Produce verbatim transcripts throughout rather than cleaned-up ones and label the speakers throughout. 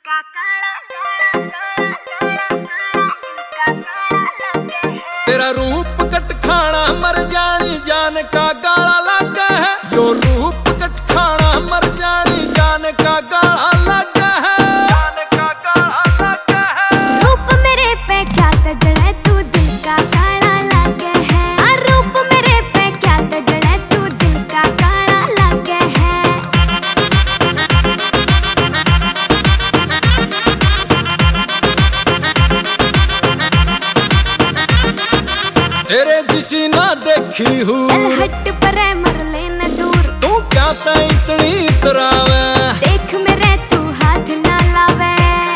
Speaker 1: तेरा रूप कट खाना मर जानी जान का गाला लगा है। यो रूप कट खाना मर जानी जान का गाला लगा है। जान का गाला लगा है।
Speaker 2: रूप मेरे पे क्या तजड़े तू दिल का काला लगा है। आ रूप मेरे पे क्या तजड़े तू दिल का काला लगा है।
Speaker 1: तेरे जिसी ना देखी हूँ।
Speaker 2: चल हट परे मर लेना दूर।
Speaker 1: तू क्या ता इतनी इतरावे।
Speaker 2: देख मेरे तू हाथ ना लावे।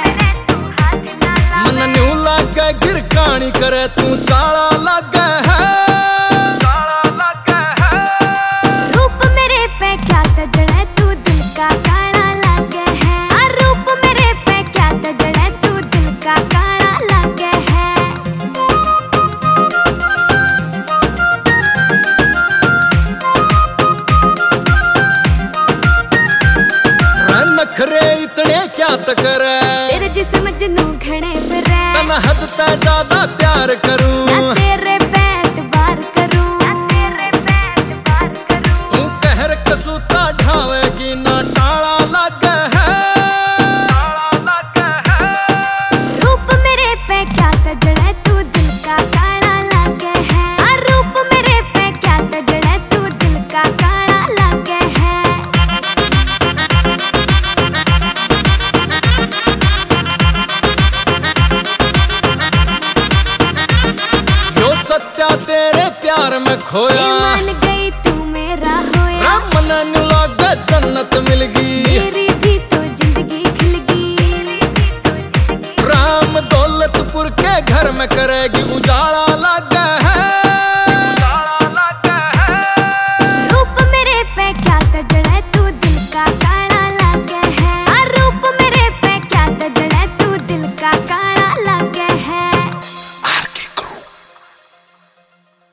Speaker 1: मन न्यू लागे गिर कानी करे तू चाला लगे है। चाला लगे है।
Speaker 2: रूप मेरे पे क्या तजड़े तू दिल का काला लगा है। आ रूप मेरे पे क्या तजड़े तू दिल का काला लगा है।
Speaker 1: नखरे इतने क्या तकरे।
Speaker 2: तेरे जिस मजनू घने फिर
Speaker 1: तना हद से ज्यादा प्यार करूं।
Speaker 2: ना तेरे पे एतबार करूं। ना तेरे पे एतबार करूं।
Speaker 1: तू कहर कसूता ढावेगी ना टाला लगे है। टाला लगे है।
Speaker 2: रूप मेरे पे क्या तजड़े तू दिल का काला लगा है। आ रूप मेरे पे क्या तजड़े तू दिल का काला लगा है।
Speaker 1: सच्चा तेरे प्यार में खोया।
Speaker 2: मान गई तू मेरा होया।
Speaker 1: मन नु लागे जन्नत मिल गई।
Speaker 2: मेरी भी तो जिंदगी खिल गई।
Speaker 1: राम दौलतपुर के घर में करेगी उजाला।